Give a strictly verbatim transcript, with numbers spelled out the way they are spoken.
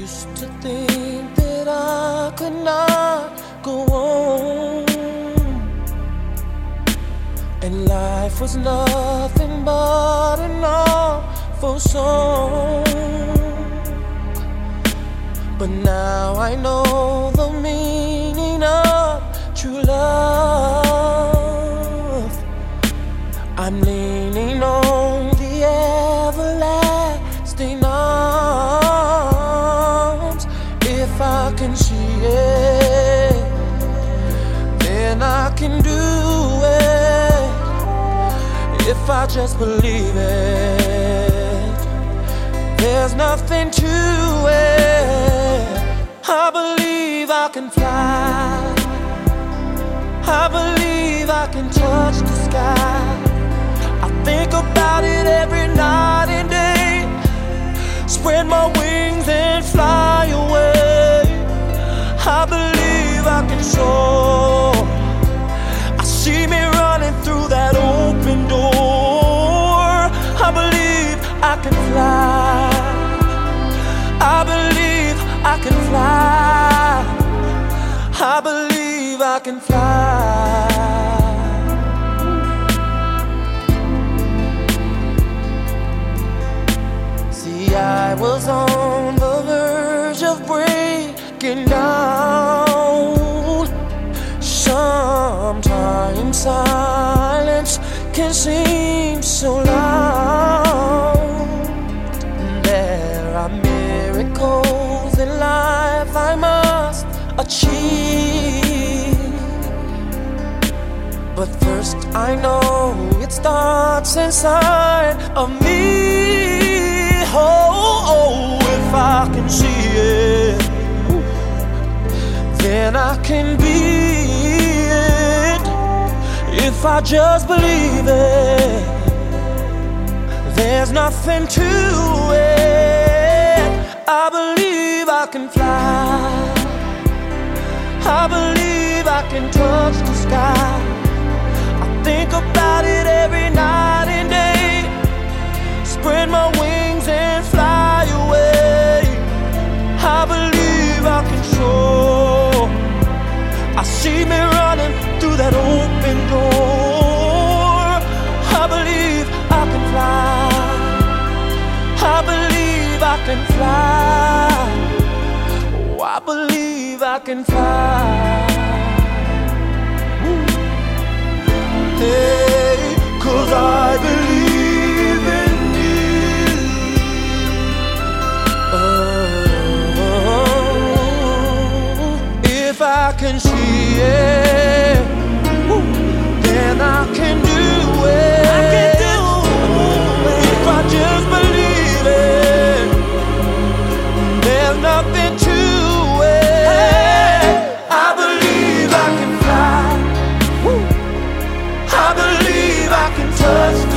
used to think that I could not go on, and life was nothing but an awful song. But now I know the meaning of true love. I'm leaning on the everlasting arms. If I can see it, then I can do it. If I just believe it, there's nothing to it. I believe I can fly. I believe I can touch the sky. I think about it every night and day. Spread my wings and fly away. I believe I can soar. I see me running through that open door. I believe I can fly. I believe I can fly. I believe I can fly. See, I was on the verge of breaking down. Sometimes silence can seem so loud. There are miracles in life I must achieve, but first I know it starts inside of me. Oh, oh, if I can see it, then I can be it. If I just believe it, there's nothing to it. I believe I can fly. I believe I can touch the sky. I think about it every night and day. Spread my wings and fly away. I believe I can soar. I see me running through that open door. I believe I can fly. I believe I can fly. Oh, I believe I can fly. Hey, 'cause I believe in you. Oh, if I can see it, then I can do it. I can do it. If I just believe it, there's nothing to it. Hey, I believe I can fly. I believe I can touch